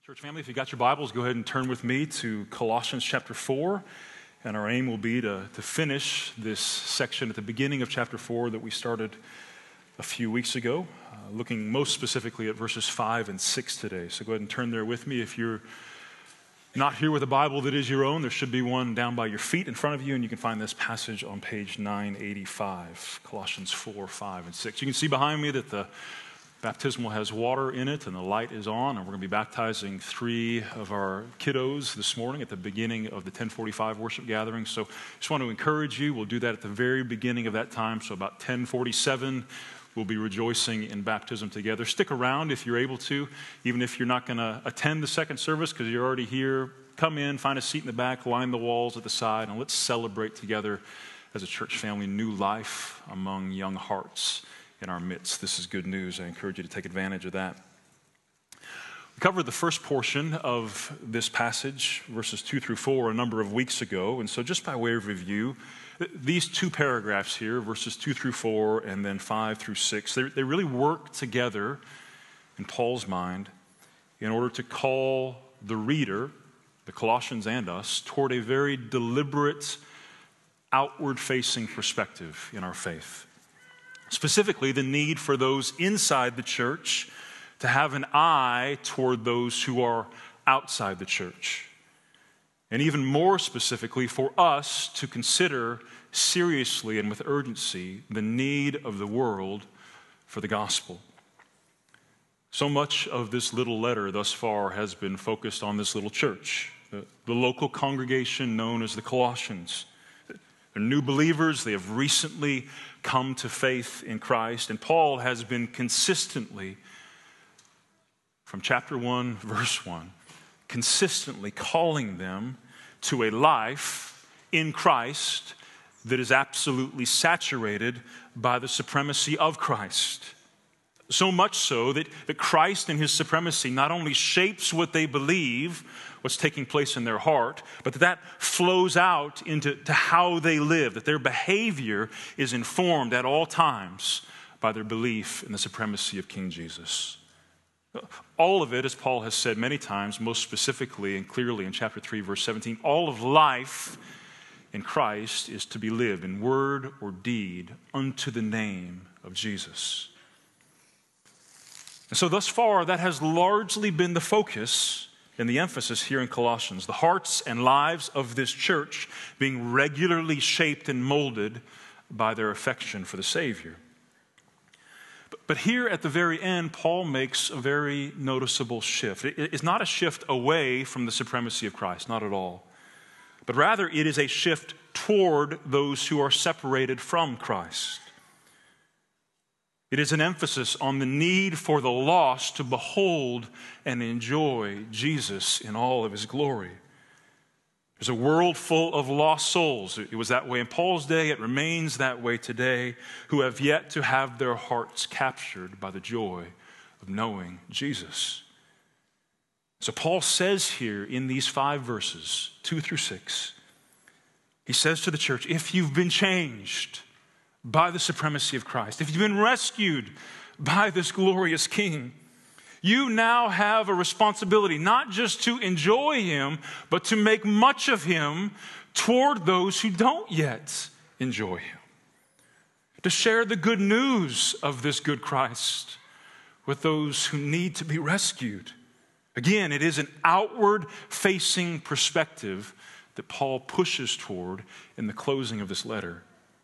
Church family, if you got your Bibles, go ahead and turn with me to Colossians chapter 4. And our aim will be to finish this section at the beginning of chapter 4 that we started a few weeks ago, looking most specifically at verses 5 and 6 today. So go ahead and turn there with me. If you're not here with a Bible that is your own, there should be one down by your feet in front of you, and you can find this passage on page 985, Colossians 4, 5, and 6. You can see behind me that the baptismal has water in it and the light is on, and we're going to be baptizing 3 of our kiddos this morning at the beginning of the 1045 worship gathering. So just want to encourage you. We'll do that at the very beginning of that time. So about 10:47, we'll be rejoicing in baptism together. Stick around if you're able to, even if you're not going to attend the second service because you're already here. Come in, find a seat in the back, line the walls at the side, and let's celebrate together as a church family new life among young hearts in our midst. This is good news. I encourage you to take advantage of that. We covered the first portion of this passage, verses 2 through 4, a number of weeks ago. And so just by way of review, these 2 paragraphs here, verses 2 through 4 and then 5 through 6, they really work together in Paul's mind in order to call the reader, the Colossians and us, toward a very deliberate, outward-facing perspective in our faith. Specifically, the need for those inside the church to have an eye toward those who are outside the church. And even more specifically, for us to consider seriously and with urgency the need of the world for the gospel. So much of this little letter thus far has been focused on this little church, the local congregation known as the Colossians. They're new believers. They have recently come to faith in Christ. And Paul has been consistently, from chapter 1, verse 1, consistently calling them to a life in Christ that is absolutely saturated by the supremacy of Christ. So much so that Christ and his supremacy not only shapes what they believe, what's taking place in their heart, but that flows out into how they live, that their behavior is informed at all times by their belief in the supremacy of King Jesus. All of it, as Paul has said many times, most specifically and clearly in chapter 3, verse 17, all of life in Christ is to be lived in word or deed unto the name of Jesus. And so thus far, that has largely been the focus and the emphasis here in Colossians, the hearts and lives of this church being regularly shaped and molded by their affection for the Savior. But here at the very end, Paul makes a very noticeable shift. It's not a shift away from the supremacy of Christ, not at all. But rather, it is a shift toward those who are separated from Christ. It is an emphasis on the need for the lost to behold and enjoy Jesus in all of his glory. There's a world full of lost souls. It was that way in Paul's day. It remains that way today, who have yet to have their hearts captured by the joy of knowing Jesus. So Paul says here in these 5 verses, 2 through 6, he says to the church, if you've been changed by the supremacy of Christ, if you've been rescued by this glorious King, you now have a responsibility not just to enjoy him, but to make much of him toward those who don't yet enjoy him. To share the good news of this good Christ with those who need to be rescued. Again, it is an outward-facing perspective that Paul pushes toward in the closing of this letter.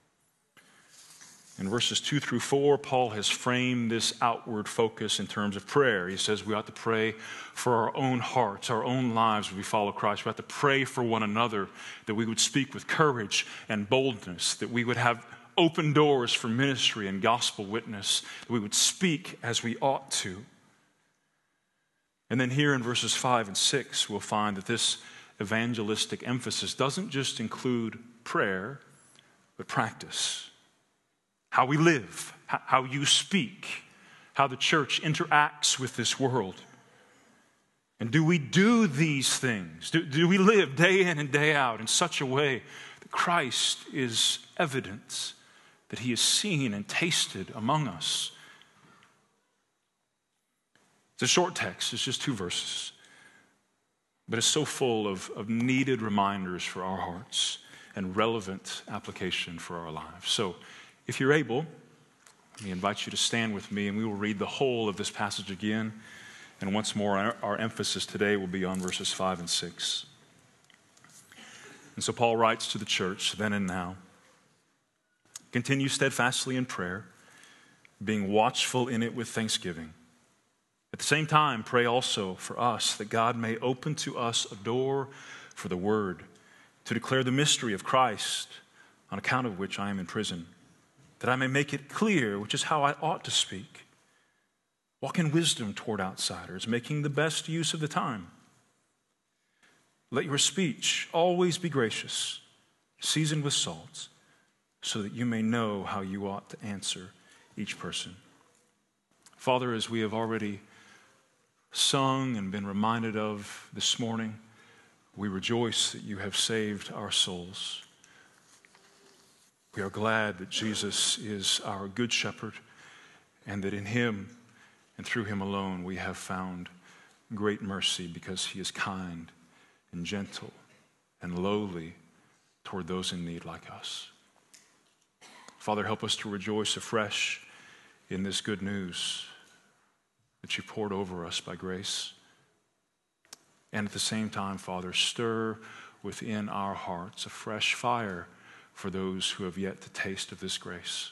In verses 2 through 4, Paul has framed this outward focus in terms of prayer. He says we ought to pray for our own hearts, our own lives as we follow Christ. We ought to pray for one another, that we would speak with courage and boldness, that we would have open doors for ministry and gospel witness, that we would speak as we ought to. And then here in verses 5 and 6, we'll find that this evangelistic emphasis doesn't just include prayer, but practice. How we live, how you speak, how the church interacts with this world. And do we do these things? Do we live day in and day out in such a way that Christ is evidence, that he is seen and tasted among us? It's a short text. It's just 2 verses. but is so full of needed reminders for our hearts and relevant application for our lives. So if you're able, we invite you to stand with me, and we will read the whole of this passage again. And once more, our emphasis today will be on verses 5 and 6. And so Paul writes to the church then and now, continue steadfastly in prayer, being watchful in it with thanksgiving. At the same time, pray also for us that God may open to us a door for the word, to declare the mystery of Christ, on account of which I am in prison, that I may make it clear which is how I ought to speak. Walk in wisdom toward outsiders, making the best use of the time. Let your speech always be gracious, seasoned with salt, so that you may know how you ought to answer each person. Father, as we have already sung and been reminded of this morning, we rejoice that you have saved our souls. We are glad that Jesus is our good shepherd, and that in him and through him alone we have found great mercy, because he is kind and gentle and lowly toward those in need like us. Father, help us to rejoice afresh in this good news that you poured over us by grace. And at the same time, Father, stir within our hearts a fresh fire for those who have yet to taste of this grace.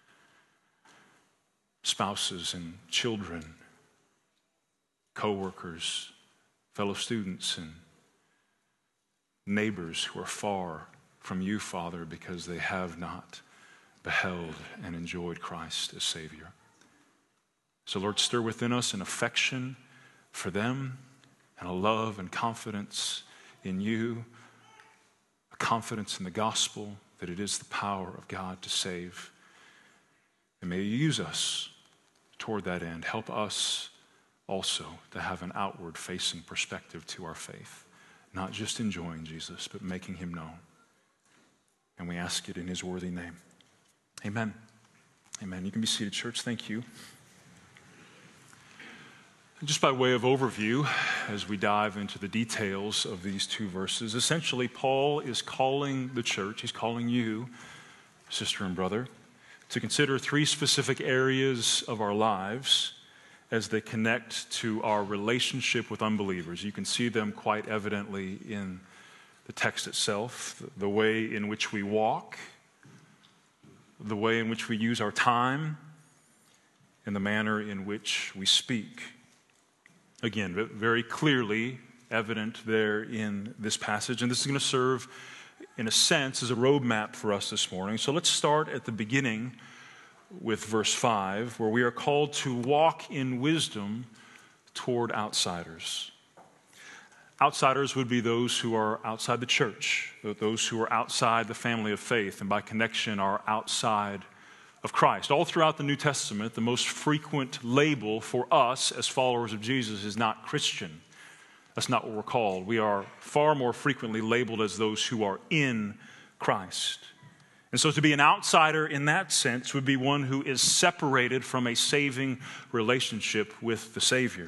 Spouses and children, co-workers, fellow students, and neighbors who are far from you, Father, because they have not beheld and enjoyed Christ as Savior. So, Lord, stir within us an affection for them and a love and confidence in you, a confidence in the gospel that it is the power of God to save. And may you use us toward that end. Help us also to have an outward-facing perspective to our faith. Not just enjoying Jesus, but making him known. And we ask it in his worthy name. Amen. Amen. You can be seated, church. Thank you. Just by way of overview, as we dive into the details of these two verses, essentially Paul is calling the church, he's calling you, sister and brother, to consider three specific areas of our lives as they connect to our relationship with unbelievers. You can see them quite evidently in the text itself, the way in which we walk, the way in which we use our time, and the manner in which we speak. Again, very clearly evident there in this passage, and this is going to serve, in a sense, as a roadmap for us this morning. So let's start at the beginning with verse 5, where we are called to walk in wisdom toward outsiders. Outsiders would be those who are outside the church, those who are outside the family of faith, and by connection are outside of Christ. All throughout the New Testament, the most frequent label for us as followers of Jesus is not Christian. That's not what we're called. We are far more frequently labeled as those who are in Christ. And so to be an outsider in that sense would be one who is separated from a saving relationship with the Savior.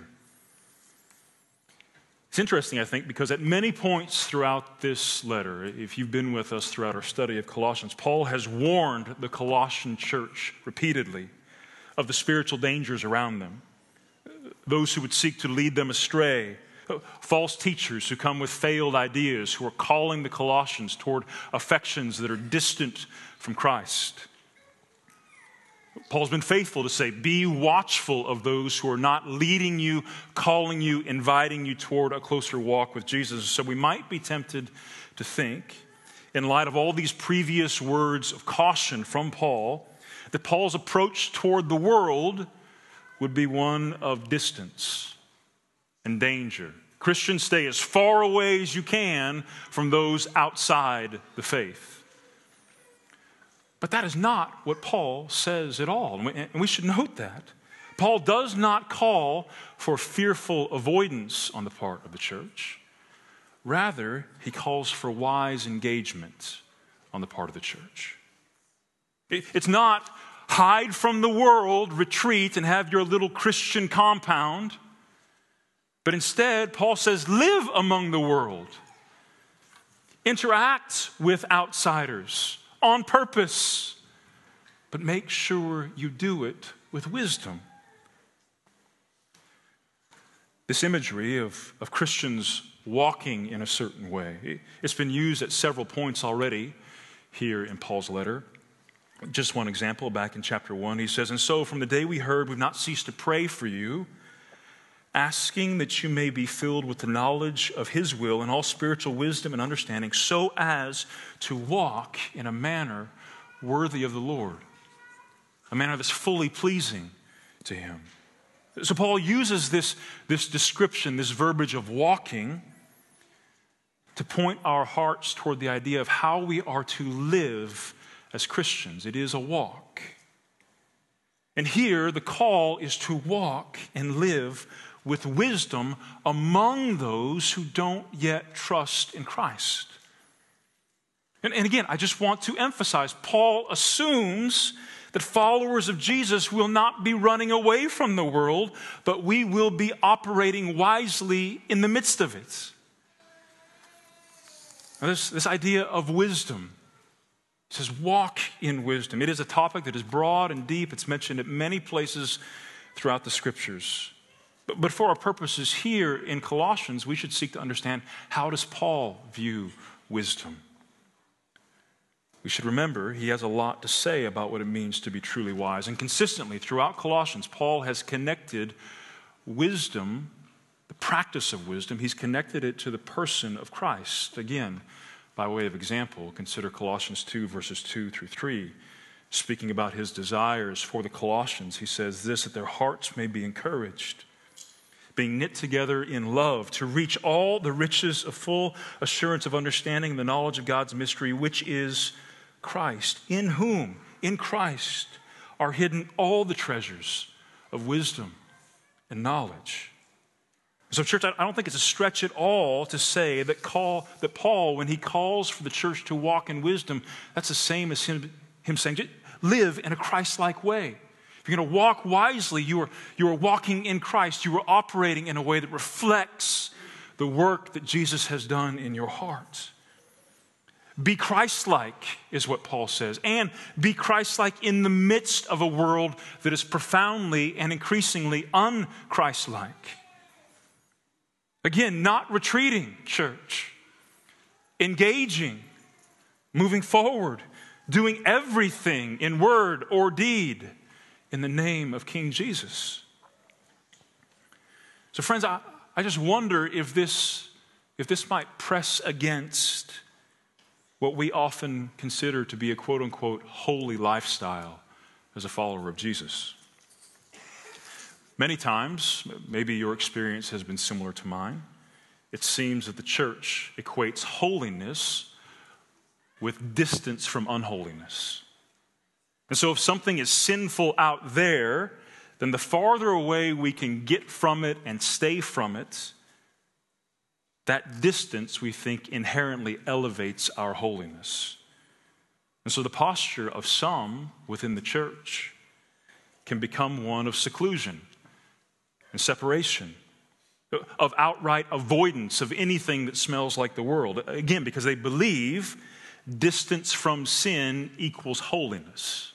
It's interesting, I think, because at many points throughout this letter, if you've been with us throughout our study of Colossians, Paul has warned the Colossian church repeatedly of the spiritual dangers around them, those who would seek to lead them astray, false teachers who come with failed ideas, who are calling the Colossians toward affections that are distant from Christ. Paul's been faithful to say, be watchful of those who are not leading you, calling you, inviting you toward a closer walk with Jesus. So we might be tempted to think, in light of all these previous words of caution from Paul, that Paul's approach toward the world would be one of distance and danger. Christians, stay as far away as you can from those outside the faith. But that is not what Paul says at all, and we should note that. Paul does not call for fearful avoidance on the part of the church. Rather, he calls for wise engagement on the part of the church. It's not hide from the world, retreat, and have your little Christian compound. But instead, Paul says, live among the world. Interact with outsiders on purpose. But make sure you do it with wisdom. This imagery of Christians walking in a certain way, it's been used at several points already here in Paul's letter. Just one example, back in chapter 1, he says, "And so from the day we heard, we've not ceased to pray for you, asking that you may be filled with the knowledge of his will and all spiritual wisdom and understanding, so as to walk in a manner worthy of the Lord," a manner that's fully pleasing to him. So Paul uses this description, this verbiage of walking, to point our hearts toward the idea of how we are to live as Christians. It is a walk. And here the call is to walk and live with wisdom among those who don't yet trust in Christ. And again, I just want to emphasize, Paul assumes that followers of Jesus will not be running away from the world, but we will be operating wisely in the midst of it. Now this idea of wisdom, it says walk in wisdom. It is a topic that is broad and deep. It's mentioned at many places throughout the Scriptures. But for our purposes here in Colossians, we should seek to understand, how does Paul view wisdom? We should remember he has a lot to say about what it means to be truly wise. And consistently throughout Colossians, Paul has connected wisdom, the practice of wisdom, he's connected it to the person of Christ. Again, by way of example, consider Colossians 2, verses 2 through 3. Speaking about his desires for the Colossians, he says this, that their hearts may be encouraged, being knit together in love, to reach all the riches of full assurance of understanding the knowledge of God's mystery, which is Christ, in whom, in Christ, are hidden all the treasures of wisdom and knowledge. So, church, I don't think it's a stretch at all to say that Paul, when he calls for the church to walk in wisdom, that's the same as him saying, live in a Christ-like way. If you're going to walk wisely, you are walking in Christ. You are operating in a way that reflects the work that Jesus has done in your heart. Be Christ-like is what Paul says. And be Christ-like in the midst of a world that is profoundly and increasingly un-Christ-like. Again, not retreating, church. Engaging, moving forward, doing everything in word or deed in the name of King Jesus. So friends, I just wonder if this might press against what we often consider to be a quote-unquote holy lifestyle as a follower of Jesus. Many times, maybe your experience has been similar to mine, it seems that the church equates holiness with distance from unholiness. And so if something is sinful out there, then the farther away we can get from it and stay from it, that distance, we think, inherently elevates our holiness. And so the posture of some within the church can become one of seclusion and separation, of outright avoidance of anything that smells like the world. Again, because they believe distance from sin equals holiness.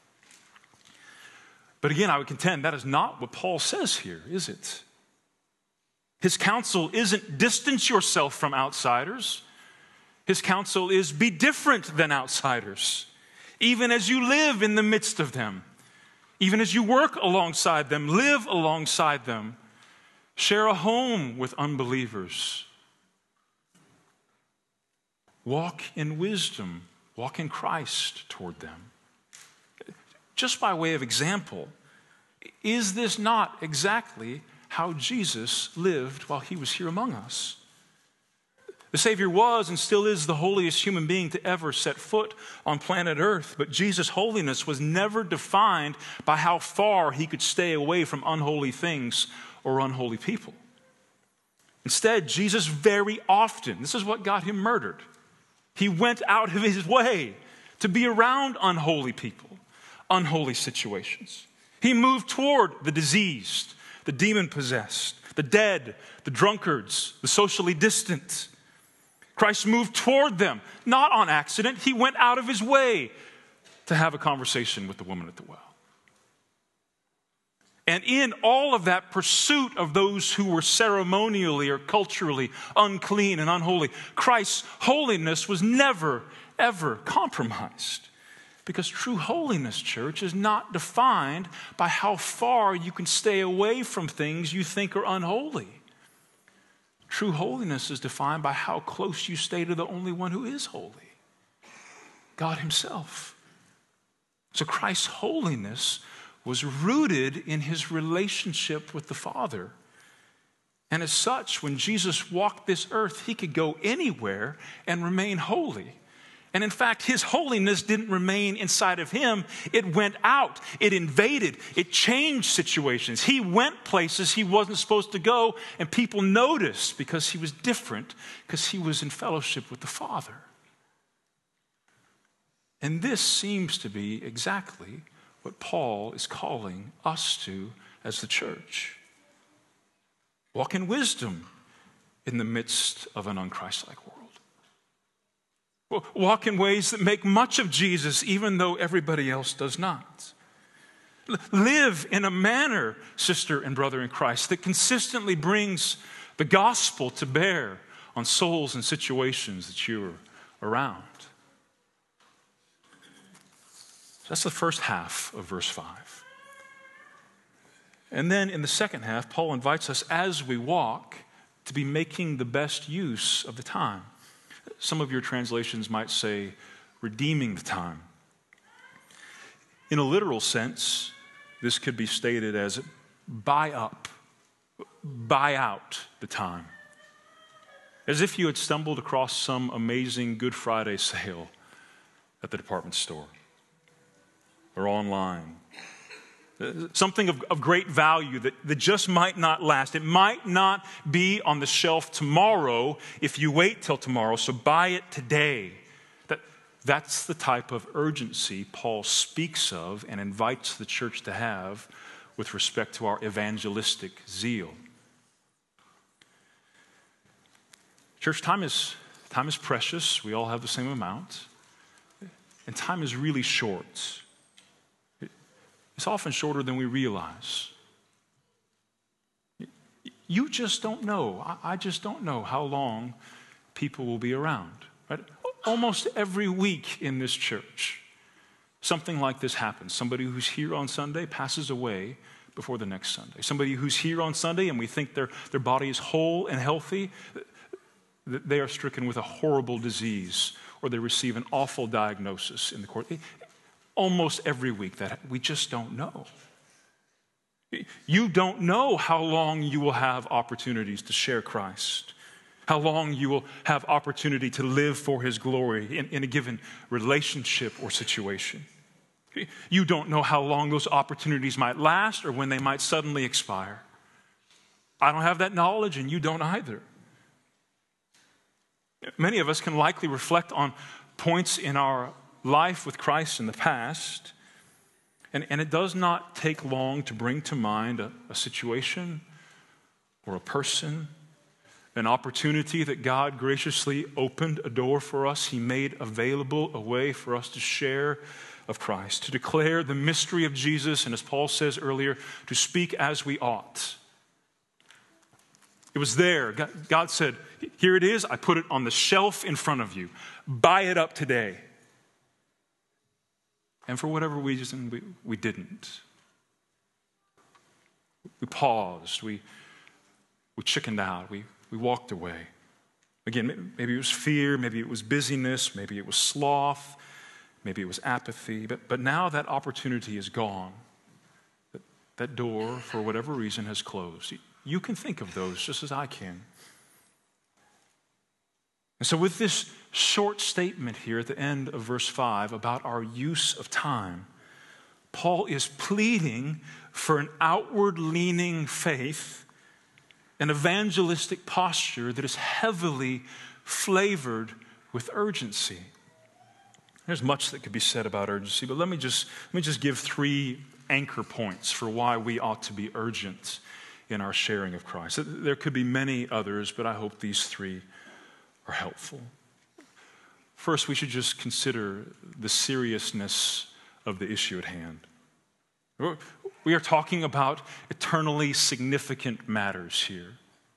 But again, I would contend that is not what Paul says here, is it? His counsel isn't distance yourself from outsiders. His counsel is be different than outsiders, even as you live in the midst of them, even as you work alongside them, live alongside them, share a home with unbelievers. Walk in wisdom, walk in Christ toward them. Just by way of example, is this not exactly how Jesus lived while he was here among us? The Savior was and still is the holiest human being to ever set foot on planet Earth, but Jesus' holiness was never defined by how far he could stay away from unholy things or unholy people. Instead, Jesus very often, this is what got him murdered, he went out of his way to be around unholy people, unholy situations. He moved toward the diseased, the demon-possessed, the dead, the drunkards, the socially distant. Christ moved toward them, not on accident. He went out of his way to have a conversation with the woman at the well. And in all of that pursuit of those who were ceremonially or culturally unclean and unholy, Christ's holiness was never, ever compromised. Because true holiness, church, is not defined by how far you can stay away from things you think are unholy. True holiness is defined by how close you stay to the only one who is holy, God himself. So Christ's holiness was rooted in his relationship with the Father. And as such, when Jesus walked this earth, he could go anywhere and remain holy. And in fact, his holiness didn't remain inside of him. It went out. It invaded. It changed situations. He went places he wasn't supposed to go, and people noticed because he was different, because he was in fellowship with the Father. And this seems to be exactly what Paul is calling us to as the church. Walk in wisdom in the midst of an unchristlike world. Walk in ways that make much of Jesus even though everybody else does not. Live in a manner, sister and brother in Christ, that consistently brings the gospel to bear on souls and situations that you're around. That's the first half of verse 5. And then in the second half, Paul invites us as we walk to be making the best use of the time. Some of your translations might say redeeming the time. In a literal sense, this could be stated as buy out the time. As if you had stumbled across some amazing Good Friday sale at the department store or online. Something of great value that just might not last. It might not be on the shelf tomorrow if you wait till tomorrow, so buy it today. That's the type of urgency Paul speaks of and invites the church to have with respect to our evangelistic zeal. Church, time is precious. We all have the same amount. And time is really short. It's often shorter than we realize. You just don't know. I just don't know how long people will be around. Right? Almost every week in this church, something like this happens. Somebody who's here on Sunday passes away before the next Sunday. Somebody who's here on Sunday and we think their body is whole and healthy, they are stricken with a horrible disease or they receive an awful diagnosis in the court. Almost every week that we just don't know. You don't know how long you will have opportunities to share Christ, how long you will have opportunity to live for his glory in a given relationship or situation. You don't know how long those opportunities might last or when they might suddenly expire. I don't have that knowledge and you don't either. Many of us can likely reflect on points in our life with Christ in the past, and it does not take long to bring to mind a situation or a person, an opportunity that God graciously opened a door for us. He made available a way for us to share of Christ, to declare the mystery of Jesus, and as Paul says earlier, to speak as we ought. It was there. God said, here it is. I put it on the shelf in front of you. Buy it up today. And for whatever reason, we didn't. We paused. We chickened out. We walked away. Again, maybe it was fear. Maybe it was busyness. Maybe it was sloth. Maybe it was apathy. But now that opportunity is gone. That door, for whatever reason, has closed. You can think of those just as I can. And so with this short statement here at the end of verse 5 about our use of time, Paul is pleading for an outward-leaning faith, an evangelistic posture that is heavily flavored with urgency. There's much that could be said about urgency, but let me just give 3 anchor points for why we ought to be urgent in our sharing of Christ. There could be many others, but I hope these three are helpful. First, we should just consider the seriousness of the issue at hand. We are talking about eternally significant matters here.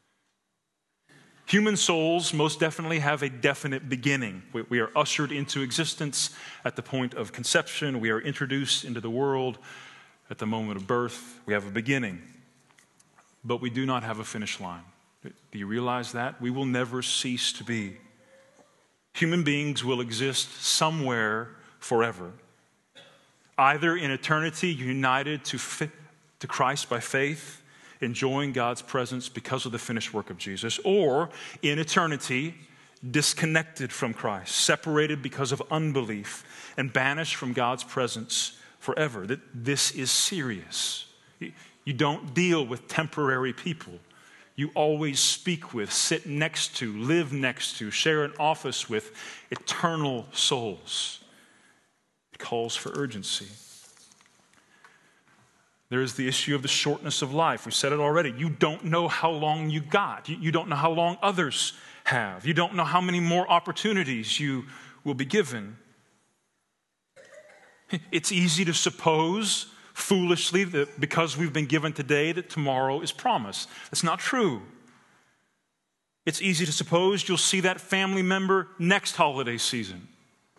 Human souls most definitely have a definite beginning. We are ushered into existence at the point of conception. We are introduced into the world at the moment of birth. We have a beginning, but we do not have a finish line. Do you realize that? We will never cease to be. Human beings will exist somewhere forever, either in eternity united to Christ by faith, enjoying God's presence because of the finished work of Jesus, or in eternity disconnected from Christ, separated because of unbelief, and banished from God's presence forever. This is serious. You don't deal with temporary people. You always speak with, sit next to, live next to, share an office with eternal souls. It calls for urgency. There is the issue of the shortness of life. We said it already. You don't know how long you got. You don't know how long others have. You don't know how many more opportunities you will be given. It's easy to suppose, foolishly, that because we've been given today, that tomorrow is promised. That's not true. It's easy to suppose you'll see that family member next holiday season,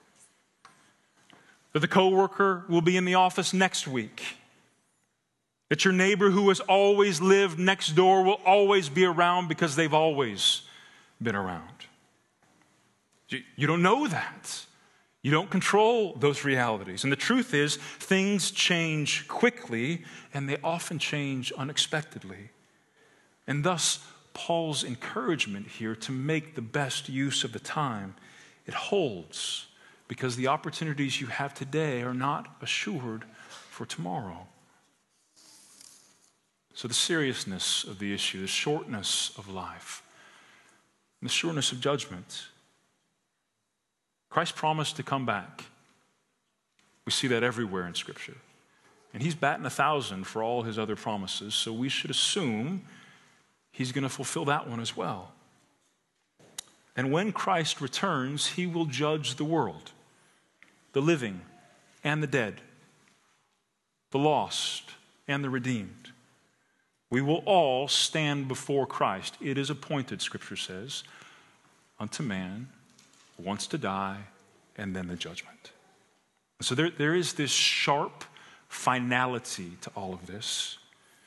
that the coworker will be in the office next week, that your neighbor who has always lived next door will always be around because they've always been around. You don't know that. You don't control those realities. And the truth is, things change quickly, and they often change unexpectedly. And thus, Paul's encouragement here to make the best use of the time, it holds, because the opportunities you have today are not assured for tomorrow. So the seriousness of the issue, the shortness of life, and the sureness of judgment. Christ promised to come back. We see that everywhere in Scripture. And he's batting 1,000 for all his other promises, so we should assume he's going to fulfill that one as well. And when Christ returns, he will judge the world, the living and the dead, the lost and the redeemed. We will all stand before Christ. It is appointed, Scripture says, unto man once to die, and then the judgment. So there is this sharp finality to all of this.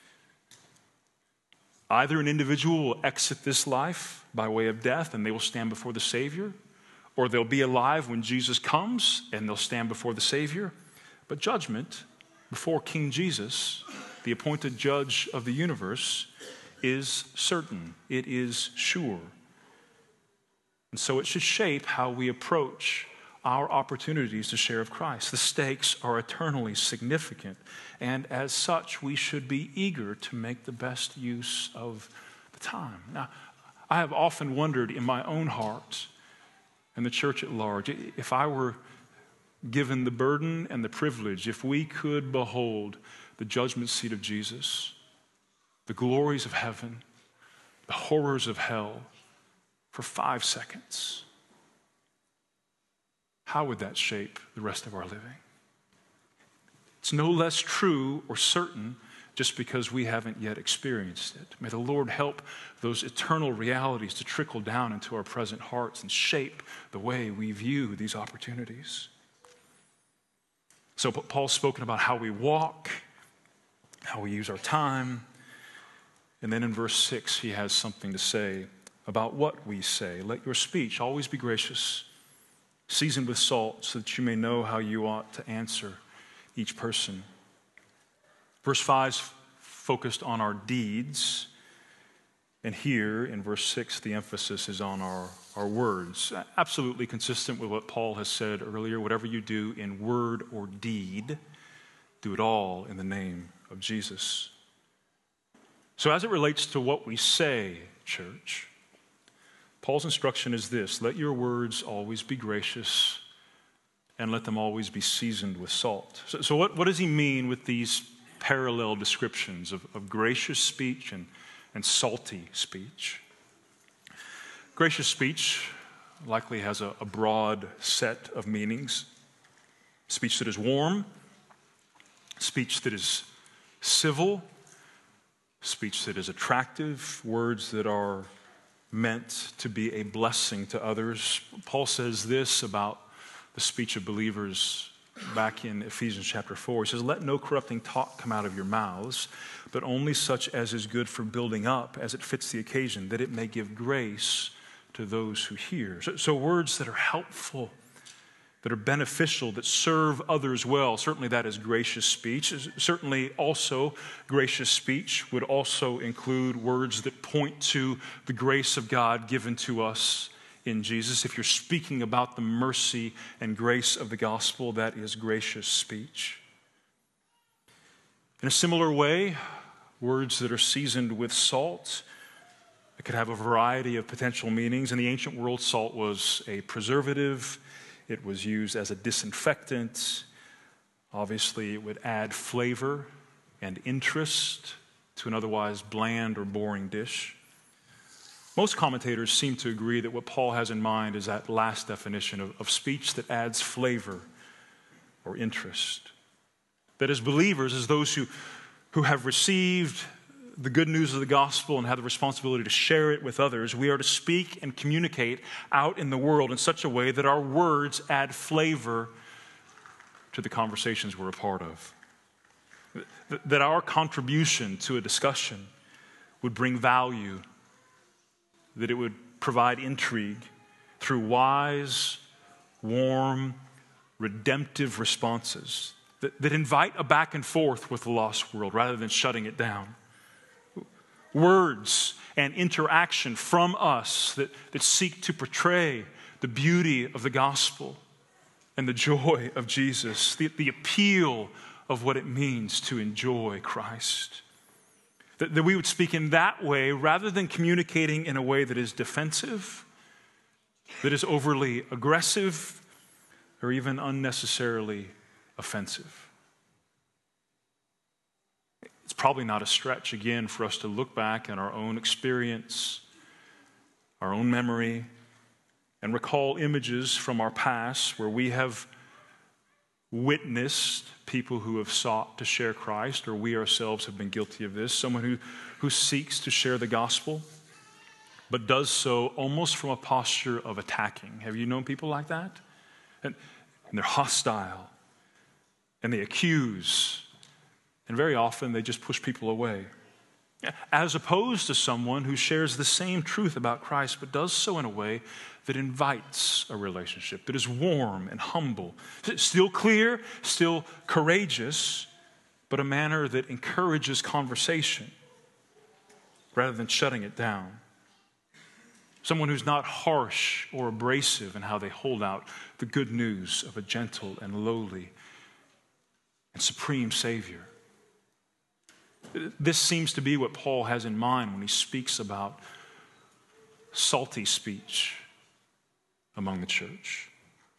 Either an individual will exit this life by way of death, and they will stand before the Savior, or they'll be alive when Jesus comes, and they'll stand before the Savior. But judgment before King Jesus, the appointed judge of the universe, is certain. It is sure. And so it should shape how we approach our opportunities to share of Christ. The stakes are eternally significant, and as such, we should be eager to make the best use of the time. Now, I have often wondered in my own heart and the church at large, if I were given the burden and the privilege, if we could behold the judgment seat of Jesus, the glories of heaven, the horrors of hell, for 5 seconds, how would that shape the rest of our living? It's no less true or certain just because we haven't yet experienced it. May the Lord help those eternal realities to trickle down into our present hearts and shape the way we view these opportunities. So Paul's spoken about how we walk, how we use our time, and then in verse 6 he has something to say about what we say. Let your speech always be gracious, seasoned with salt, so that you may know how you ought to answer each person. Verse 5 focused on our deeds, and here in verse 6 the emphasis is on our words. Absolutely consistent with what Paul has said earlier. Whatever you do in word or deed, do it all in the name of Jesus. So as it relates to what we say, church, Paul's instruction is this: let your words always be gracious, and let them always be seasoned with salt. So what does he mean with these parallel descriptions of gracious speech and salty speech. Gracious speech likely has a broad set of meanings. Speech that is warm, speech that is civil, speech that is attractive, words that are meant to be a blessing to others. Paul says this about the speech of believers back in Ephesians chapter 4. He says, "Let no corrupting talk come out of your mouths, but only such as is good for building up as it fits the occasion, that it may give grace to those who hear." So words that are helpful, that are beneficial, that serve others well. Certainly that is gracious speech. Certainly also gracious speech would also include words that point to the grace of God given to us in Jesus. If you're speaking about the mercy and grace of the gospel, that is gracious speech. In a similar way, words that are seasoned with salt, it could have a variety of potential meanings. In the ancient world, salt was a preservative. It was used as a disinfectant. Obviously, it would add flavor and interest to an otherwise bland or boring dish. Most commentators seem to agree that what Paul has in mind is that last definition of speech that adds flavor or interest. That as believers, as those who have received the good news of the gospel and have the responsibility to share it with others, we are to speak and communicate out in the world in such a way that our words add flavor to the conversations we're a part of. That our contribution to a discussion would bring value, that it would provide intrigue through wise, warm, redemptive responses that invite a back and forth with the lost world rather than shutting it down. Words and interaction from us that seek to portray the beauty of the gospel and the joy of Jesus, the appeal of what it means to enjoy Christ. That we would speak in that way rather than communicating in a way that is defensive, that is overly aggressive, or even unnecessarily offensive. It's probably not a stretch, again, for us to look back at our own experience, our own memory, and recall images from our past where we have witnessed people who have sought to share Christ, or we ourselves have been guilty of this. Someone who seeks to share the gospel, but does so almost from a posture of attacking. Have you known people like that? And they're hostile, and they accuse, and very often they just push people away. As opposed to someone who shares the same truth about Christ, but does so in a way that invites a relationship, that is warm and humble, still clear, still courageous, but a manner that encourages conversation rather than shutting it down. Someone who's not harsh or abrasive in how they hold out the good news of a gentle and lowly and supreme Savior. This seems to be what Paul has in mind when he speaks about salty speech among the church.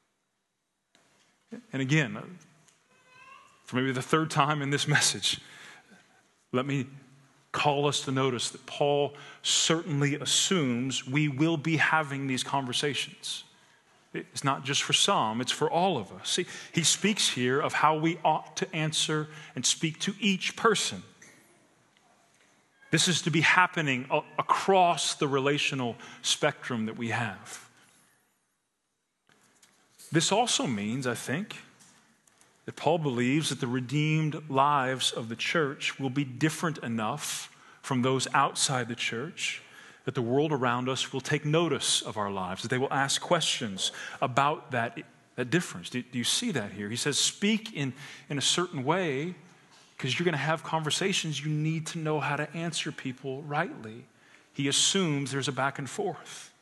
And again, for maybe the third time in this message, let me call us to notice that Paul certainly assumes we will be having these conversations. It's not just for some, it's for all of us. See, he speaks here of how we ought to answer and speak to each person. This is to be happening across the relational spectrum that we have. This also means, I think, that Paul believes that the redeemed lives of the church will be different enough from those outside the church that the world around us will take notice of our lives, that they will ask questions about that difference. Do you see that here? He says, speak in a certain way, because you're going to have conversations. You need to know how to answer people rightly. He assumes there's a back and forth.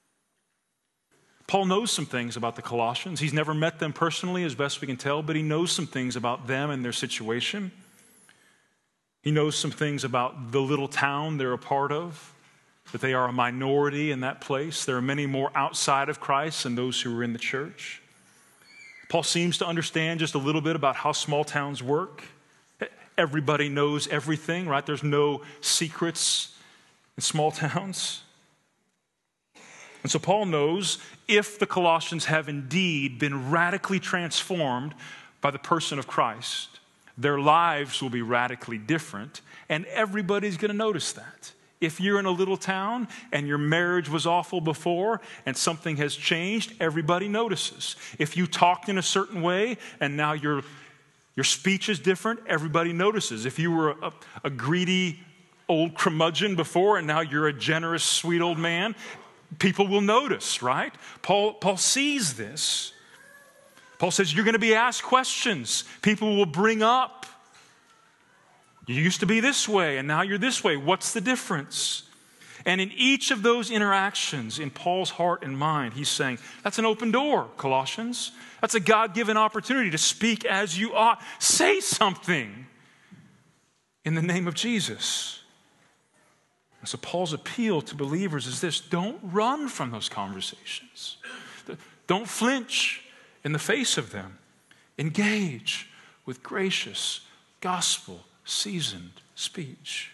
Paul knows some things about the Colossians. He's never met them personally, as best we can tell, but he knows some things about them and their situation. He knows some things about the little town they're a part of, that they are a minority in that place. There are many more outside of Christ than those who are in the church. Paul seems to understand just a little bit about how small towns work. everybody knows everything, right? There's no secrets in small towns. And so Paul knows if the Colossians have indeed been radically transformed by the person of Christ, their lives will be radically different, and everybody's going to notice that. If you're in a little town and your marriage was awful before and something has changed, everybody notices. If you talked in a certain way and now your speech is different, everybody notices. If you were a greedy old curmudgeon before and now you're a generous, sweet old man, people will notice, right? Paul sees this. Paul says, you're going to be asked questions. People will bring up, you used to be this way and now you're this way. What's the difference? And in each of those interactions, in Paul's heart and mind, he's saying, that's an open door, Colossians. That's a God-given opportunity to speak as you ought. Say something in the name of Jesus. And so Paul's appeal to believers is this: don't run from those conversations. Don't flinch in the face of them. Engage with gracious, gospel-seasoned speech.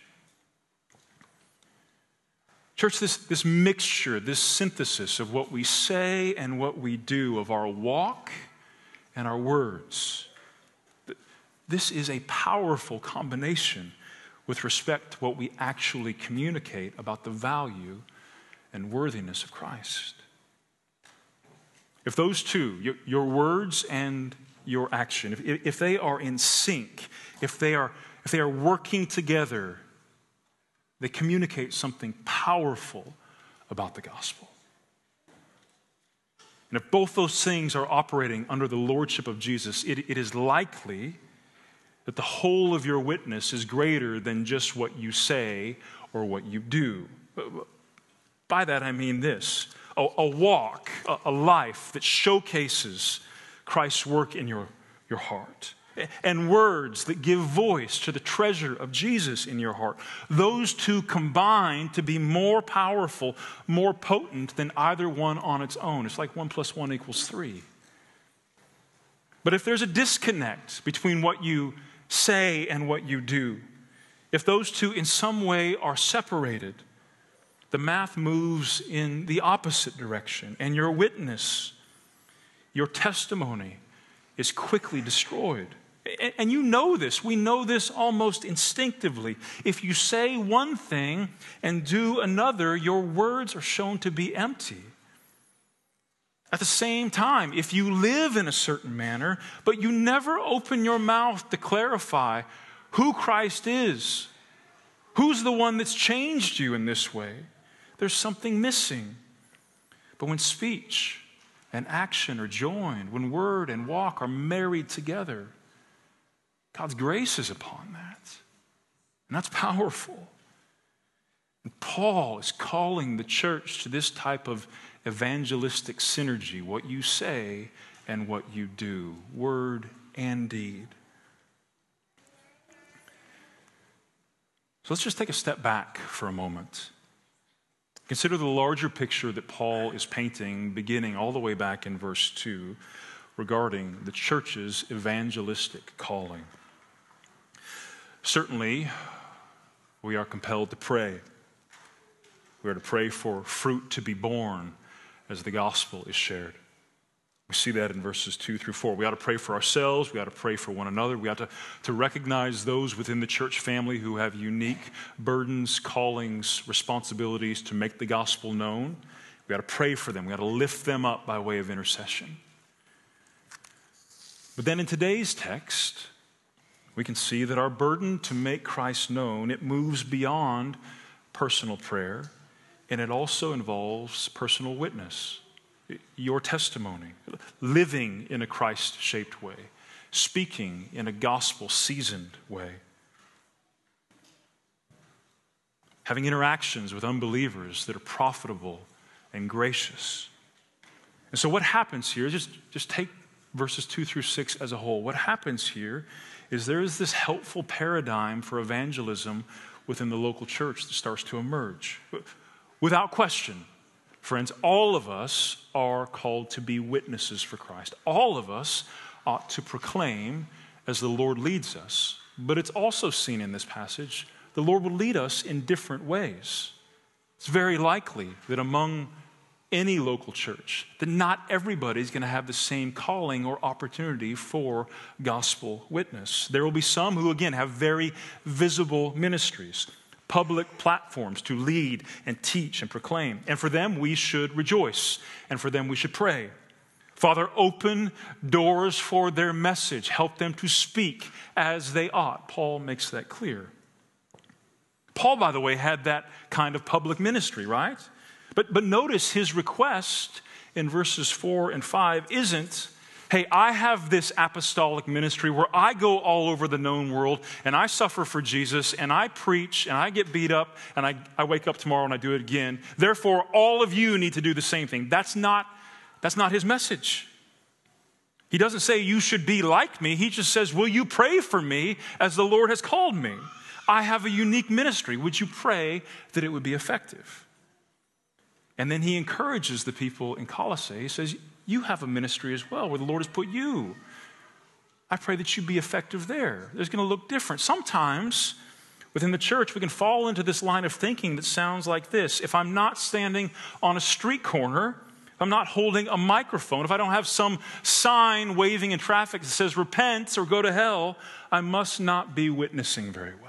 Church, this mixture, this synthesis of what we say and what we do, of our walk and our words, this is a powerful combination with respect to what we actually communicate about the value and worthiness of Christ. If those two, your words and your action, if they are in sync, if they are working together, they communicate something powerful about the gospel. And if both those things are operating under the lordship of Jesus, it is likely that the whole of your witness is greater than just what you say or what you do. By that I mean this: a walk, a life that showcases Christ's work in your heart, and words that give voice to the treasure of Jesus in your heart. Those two combine to be more powerful, more potent than either one on its own. It's like 1 + 1 = 3. But if there's a disconnect between what you say and what you do, if those two in some way are separated, the math moves in the opposite direction, and your witness, your testimony, is quickly destroyed. And you know this. We know this almost instinctively. If you say one thing and do another, your words are shown to be empty. At the same time, if you live in a certain manner, but you never open your mouth to clarify who Christ is, who's the one that's changed you in this way, there's something missing. But when speech and action are joined, when word and walk are married together, God's grace is upon that. And that's powerful. And Paul is calling the church to this type of evangelistic synergy: what you say and what you do, word and deed. So let's just take a step back for a moment. Consider the larger picture that Paul is painting, beginning all the way back in verse 2, regarding the church's evangelistic calling. Certainly, we are compelled to pray. We are to pray for fruit to be born as the gospel is shared. We see that in verses 2 through 4. We ought to pray for ourselves. We ought to pray for one another. We ought to recognize those within the church family who have unique burdens, callings, responsibilities to make the gospel known. We ought to pray for them. We ought to lift them up by way of intercession. But then in today's text, we can see that our burden to make Christ known, it moves beyond personal prayer, and it also involves personal witness. Your testimony, living in a Christ-shaped way, speaking in a gospel-seasoned way, having interactions with unbelievers that are profitable and gracious. And so what happens here, just take verses 2 through 6 as a whole. What happens here is there is this helpful paradigm for evangelism within the local church that starts to emerge. Without question, friends, all of us are called to be witnesses for Christ. All of us ought to proclaim as the Lord leads us but it's also seen in this passage, the Lord will lead us in different ways. It's very likely that among any local church, that not everybody's going to have the same calling or opportunity for gospel witness. There will be some who, again, have very visible ministries, public platforms to lead and teach and proclaim. And for them, we should rejoice. And for them, we should pray. Father, open doors for their message. Help them to speak as they ought. Paul makes that clear. Paul, by the way, had that kind of public ministry, right? But notice his request in verses 4 and 5 isn't, hey, I have this apostolic ministry where I go all over the known world and I suffer for Jesus and I preach and I get beat up and I wake up tomorrow and I do it again. Therefore, all of you need to do the same thing. That's not his message. He doesn't say you should be like me. He just says, will you pray for me as the Lord has called me? I have a unique ministry. Would you pray that it would be effective? And then he encourages the people in Colossae. He says, you have a ministry as well where the Lord has put you. I pray that you be effective there. It's going to look different. Sometimes within the church, we can fall into this line of thinking that sounds like this. If I'm not standing on a street corner, if I'm not holding a microphone, if I don't have some sign waving in traffic that says repent or go to hell, I must not be witnessing very well.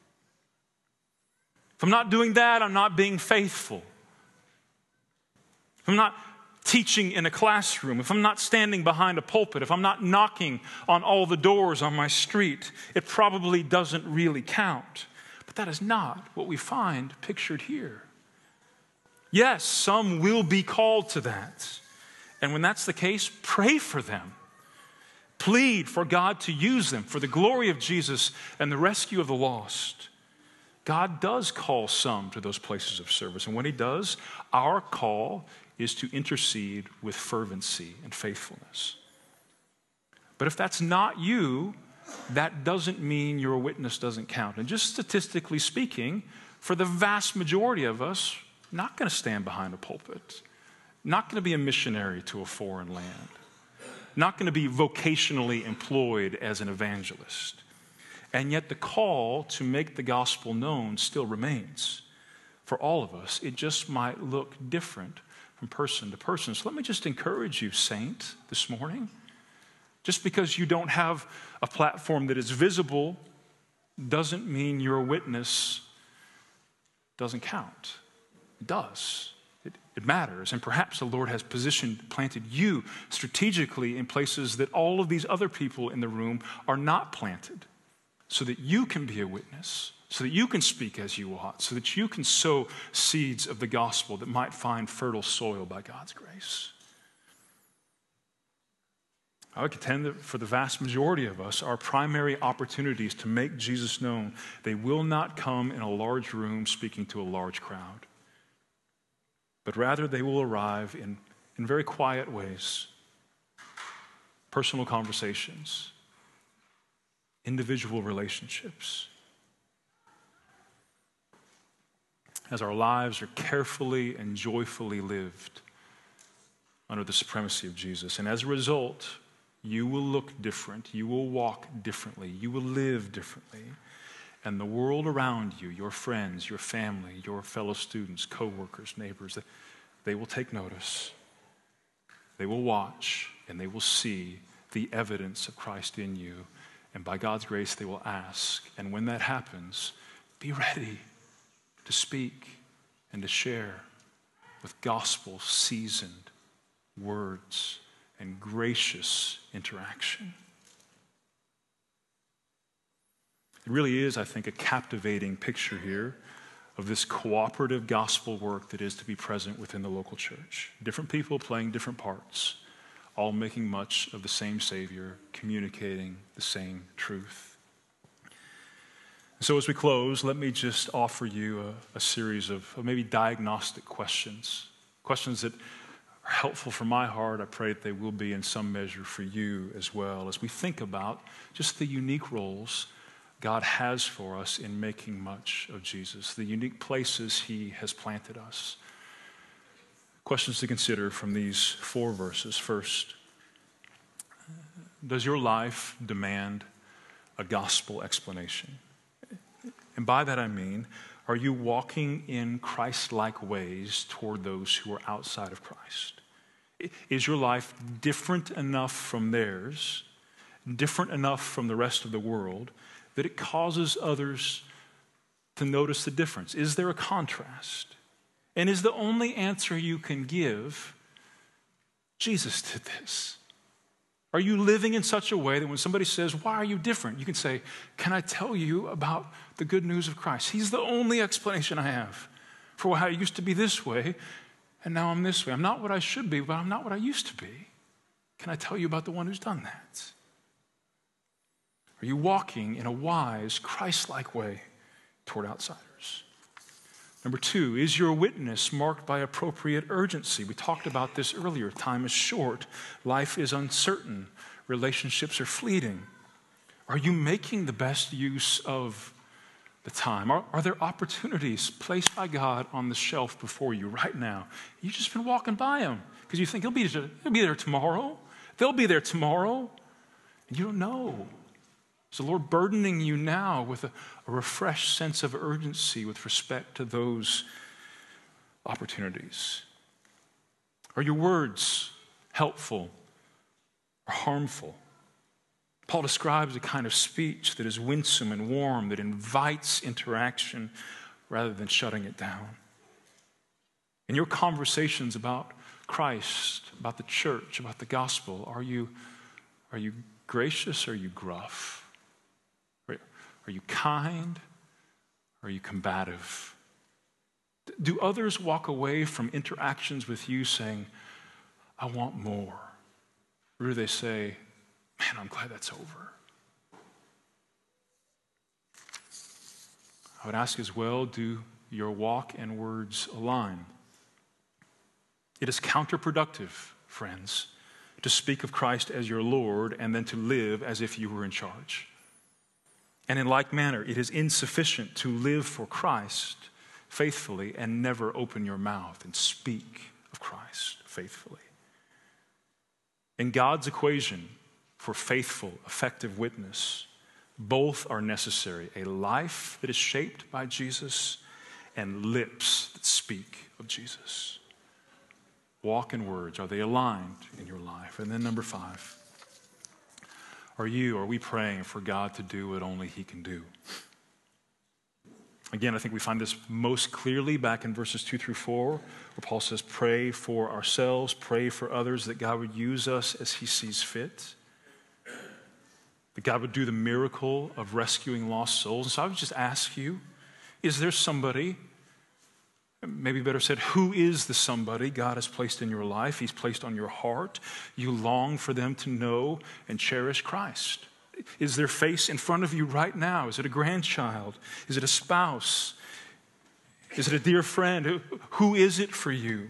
If I'm not doing that, I'm not being faithful. If I'm not teaching in a classroom, if I'm not standing behind a pulpit, if I'm not knocking on all the doors on my street, it probably doesn't really count. But that is not what we find pictured here. Yes, some will be called to that. And when that's the case, pray for them. Plead for God to use them for the glory of Jesus and the rescue of the lost. God does call some to those places of service. And when he does, our call is to intercede with fervency and faithfulness. But if that's not you, that doesn't mean your witness doesn't count. And just statistically speaking, for the vast majority of us, not going to stand behind a pulpit, not going to be a missionary to a foreign land, not going to be vocationally employed as an evangelist. And yet the call to make the gospel known still remains for all of us. It just might look different from person to person. So let me just encourage you, saint, this morning. Just because you don't have a platform that is visible doesn't mean your witness doesn't count. It does. It matters. And perhaps the Lord has planted you strategically in places that all of these other people in the room are not planted, so that you can be a witness, so that you can speak as you ought, so that you can sow seeds of the gospel that might find fertile soil by God's grace. I would contend that for the vast majority of us, our primary opportunities to make Jesus known, they will not come in a large room speaking to a large crowd, but rather they will arrive in very quiet ways, personal conversations, individual relationships. As our lives are carefully and joyfully lived under the supremacy of Jesus. And as a result, you will look different, you will walk differently, you will live differently. And the world around you, your friends, your family, your fellow students, co-workers, neighbors, they will take notice. They will watch and they will see the evidence of Christ in you. And by God's grace, they will ask. And when that happens, be ready to speak and to share with gospel-seasoned words and gracious interaction. It really is, I think, a captivating picture here of this cooperative gospel work that is to be present within the local church. Different people playing different parts, all making much of the same Savior, communicating the same truth. So as we close, let me just offer you a series of maybe diagnostic questions that are helpful for my heart. I pray that they will be in some measure for you as well, as we think about just the unique roles God has for us in making much of Jesus, the unique places he has planted us. Questions to consider from these 4 verses. First, does your life demand a gospel explanation. And by that I mean, are you walking in Christ-like ways toward those who are outside of Christ? Is your life different enough from theirs, different enough from the rest of the world, that it causes others to notice the difference? Is there a contrast? And is the only answer you can give, Jesus did this? Are you living in such a way that when somebody says, why are you different? You can say, can I tell you about the good news of Christ? He's the only explanation I have for how I used to be this way, and now I'm this way. I'm not what I should be, but I'm not what I used to be. Can I tell you about the one who's done that? Are you walking in a wise, Christ-like way toward outsiders? Number 2, is your witness marked by appropriate urgency? We talked about this earlier. Time is short. Life is uncertain. Relationships are fleeting. Are you making the best use of the time? Are there opportunities placed by God on the shelf before you right now? You've just been walking by them because you think he'll be there tomorrow. They'll be there tomorrow. And you don't know. Is the Lord burdening you now with a refreshed sense of urgency with respect to those opportunities? Are your words helpful or harmful? Paul describes a kind of speech that is winsome and warm, that invites interaction rather than shutting it down. In your conversations about Christ, about the church, about the gospel, are you gracious or are you gruff? Are you kind? Or are you combative? Do others walk away from interactions with you saying, I want more? Or do they say, man, I'm glad that's over? I would ask as well, do your walk and words align? It is counterproductive, friends, to speak of Christ as your Lord and then to live as if you were in charge. And in like manner, it is insufficient to live for Christ faithfully and never open your mouth and speak of Christ faithfully. In God's equation for faithful, effective witness, both are necessary: a life that is shaped by Jesus and lips that speak of Jesus. Walk and words, are they aligned in your life? And then number 5, are we praying for God to do what only he can do? Again, I think we find this most clearly back in verses 2 through 4, where Paul says, pray for ourselves, pray for others, that God would use us as he sees fit, that God would do the miracle of rescuing lost souls. And so I would just ask you, is there somebody, maybe better said, who is the somebody God has placed in your life, he's placed on your heart, you long for them to know and cherish Christ? Is their face in front of you right now? Is it a grandchild? Is it a spouse? Is it a dear friend? Who is it for you?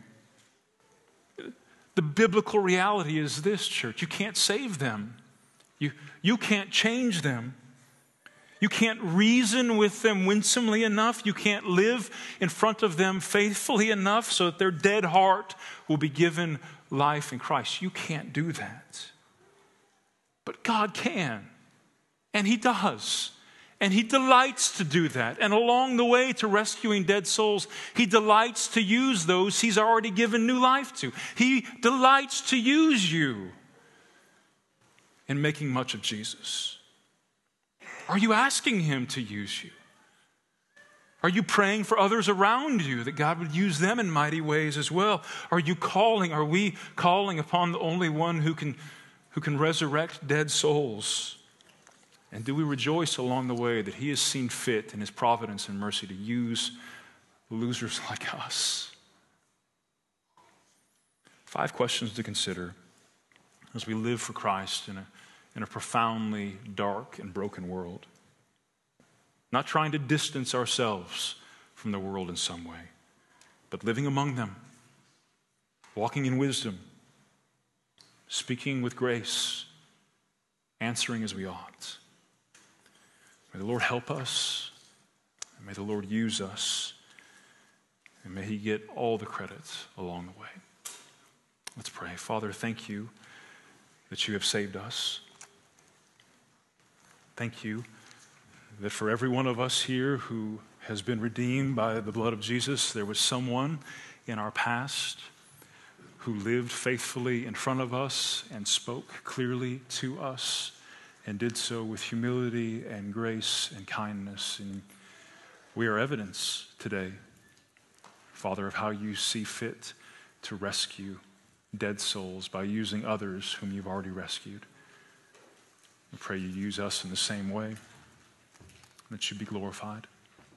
The biblical reality is this, church: you can't save them. You can't change them. You can't reason with them winsomely enough. You can't live in front of them faithfully enough so that their dead heart will be given life in Christ. You can't do that. But God can, and he does. And he delights to do that. And along the way to rescuing dead souls, he delights to use those he's already given new life to. He delights to use you in making much of Jesus. Are you asking him to use you? Are you praying for others around you that God would use them in mighty ways as well? Are we calling upon the only one who can resurrect dead souls? And do we rejoice along the way that he has seen fit in his providence and mercy to use losers like us? 5 questions to consider as we live for Christ in a profoundly dark and broken world. Not trying to distance ourselves from the world in some way, but living among them, walking in wisdom, speaking with grace, answering as we ought. May the Lord help us, and may the Lord use us, and may he get all the credit along the way. Let's pray. Father, thank you that you have saved us. Thank you that for every one of us here who has been redeemed by the blood of Jesus, there was someone in our past who lived faithfully in front of us and spoke clearly to us and did so with humility and grace and kindness. And we are evidence today, Father, of how you see fit to rescue dead souls by using others whom you've already rescued. We pray you use us in the same way, that you be glorified.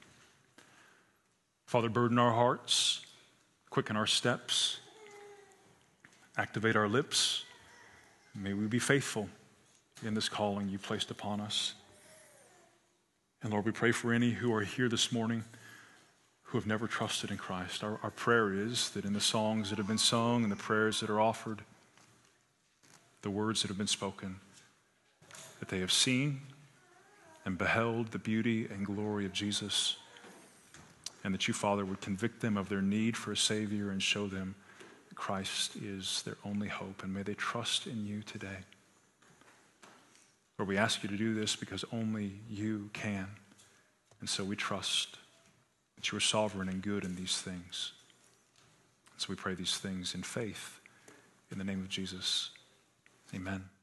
Father, burden our hearts, quicken our steps, activate our lips. May we be faithful in this calling you placed upon us. And Lord, we pray for any who are here this morning who have never trusted in Christ. Our prayer is that in the songs that have been sung and the prayers that are offered, the words that have been spoken, that they have seen and beheld the beauty and glory of Jesus, and that you, Father, would convict them of their need for a Savior and show them that Christ is their only hope, and may they trust in you today. Lord, we ask you to do this because only you can, and so we trust that you are sovereign and good in these things. So we pray these things in faith, in the name of Jesus. Amen.